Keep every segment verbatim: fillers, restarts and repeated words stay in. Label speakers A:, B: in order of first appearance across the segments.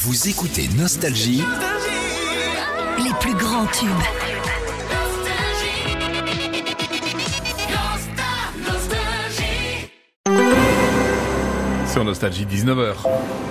A: Vous écoutez Nostalgie,
B: les plus grands tubes.
C: Sur Nostalgie, dix-neuf heures.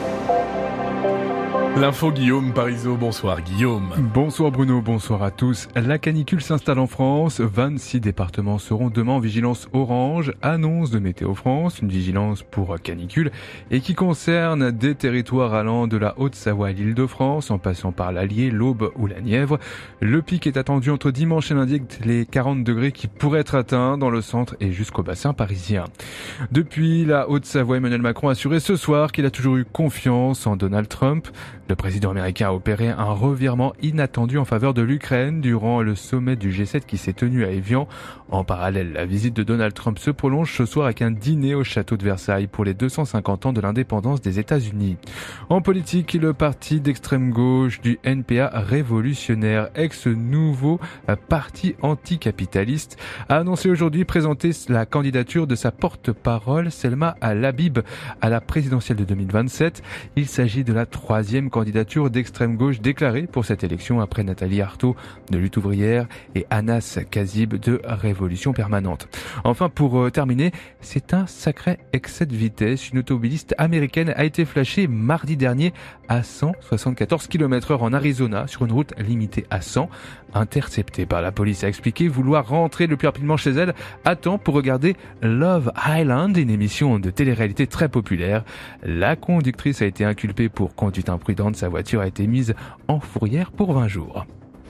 C: L'info Guillaume Parisot, bonsoir Guillaume.
D: Bonsoir Bruno, bonsoir à tous. La canicule s'installe en France, vingt-six départements seront demain en vigilance orange, annonce de Météo France, une vigilance pour canicule et qui concerne des territoires allant de la Haute-Savoie à l'Île-de-France en passant par l'Allier, l'Aube ou la Nièvre. Le pic est attendu entre dimanche et lundi avec les quarante degrés qui pourraient être atteints dans le centre et jusqu'au bassin parisien. Depuis la Haute-Savoie, Emmanuel Macron a assuré ce soir qu'il a toujours eu confiance en Donald Trump. Le président américain a opéré un revirement inattendu en faveur de l'Ukraine durant le sommet du G sept qui s'est tenu à Évian. En parallèle, la visite de Donald Trump se prolonge ce soir avec un dîner au château de Versailles pour les deux cent cinquante ans de l'indépendance des États-Unis. En politique, le parti d'extrême gauche du N P A révolutionnaire, ex-nouveau parti anticapitaliste, a annoncé aujourd'hui présenter la candidature de sa porte-parole, Selma Al-Habib, à la présidentielle de deux mille vingt-sept. Il s'agit de la troisième candidature d'extrême gauche déclarée pour cette élection après Nathalie Arthaud de Lutte ouvrière et Anas Kazib de Révolution permanente. Enfin, pour euh, terminer, c'est un sacré excès de vitesse. Une automobiliste américaine a été flashée mardi dernier à cent soixante-quatorze kilomètres heure en Arizona sur une route limitée à cent. Interceptée par la police, a expliqué vouloir rentrer le plus rapidement chez elle à temps pour regarder Love Island, une émission de télé-réalité très populaire. La conductrice a été inculpée pour conduite imprudente. Sa voiture a été mise en fourrière pour vingt jours.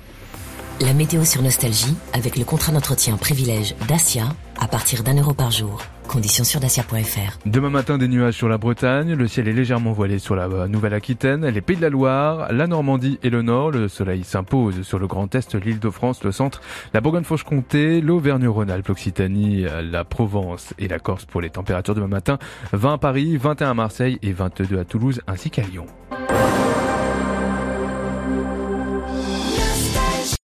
B: La météo sur Nostalgie avec le contrat d'entretien privilège Dacia à partir d'un euro par jour. Conditions sur dacia point f r.
D: Demain matin, des nuages sur la Bretagne. Le ciel est légèrement voilé sur la Nouvelle-Aquitaine, les Pays de la Loire, la Normandie et le Nord. Le soleil s'impose sur le Grand Est, l'Île-de-France, le Centre, la Bourgogne-Franche-Comté, l'Auvergne-Rhône-Alpes, l'Occitanie, la Provence et la Corse pour les températures demain matin. vingt à Paris, vingt et un à Marseille et vingt-deux à Toulouse ainsi qu'à Lyon.